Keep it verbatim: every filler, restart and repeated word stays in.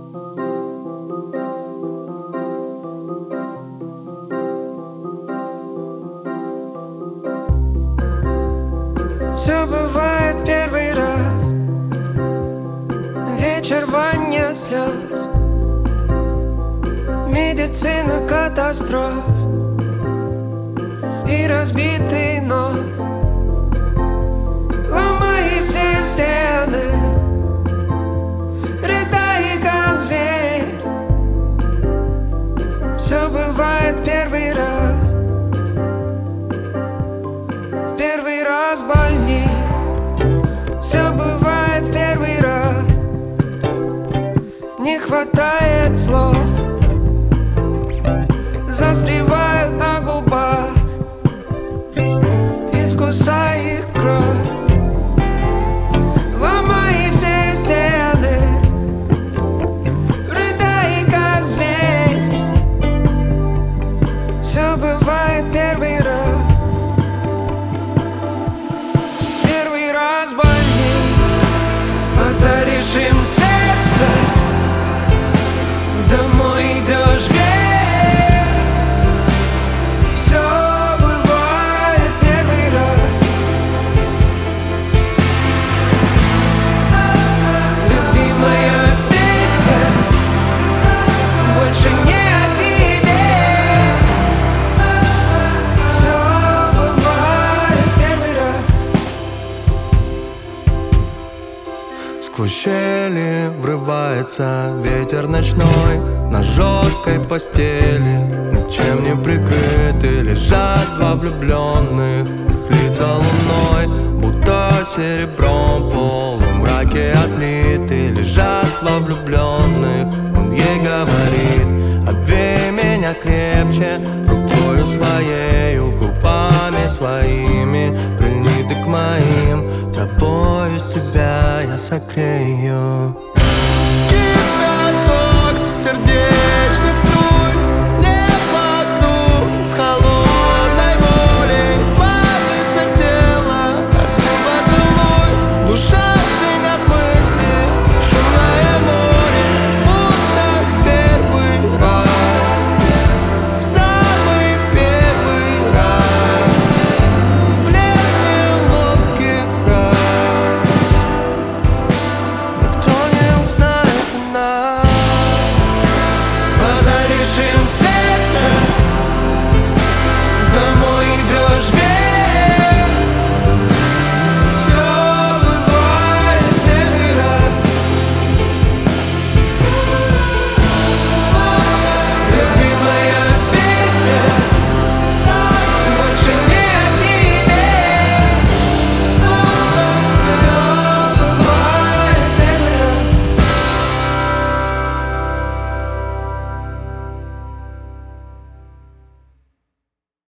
Все бывает первый раз. Вечер рвания слез, медицина катастроф и разбитый нос. Ломай все стены, рыдай как зверь. Все бывает первый раз. В первый раз больней. Все бывает первый раз. Не хватает слов, застревают на губах, искусай их кровь. Ломай все стены, рыдай как зверь. Все бывает первый раз. Первый раз больней. Подаришь им сердце, домой идешь без. Все бывает первый раз. Любимая песня больше не о тебе. Все бывает первый раз. Сквозь щели врывается ветер ночной. На жесткой постели, ничем не прикрыты, лежат два влюбленных, их лица луной, будто серебром в полумраке отлиты. Лежат два влюбленных, он ей говорит: обвей меня крепче, рукою своею, губами своими, прильни ты к моим, тобою себя я согрею.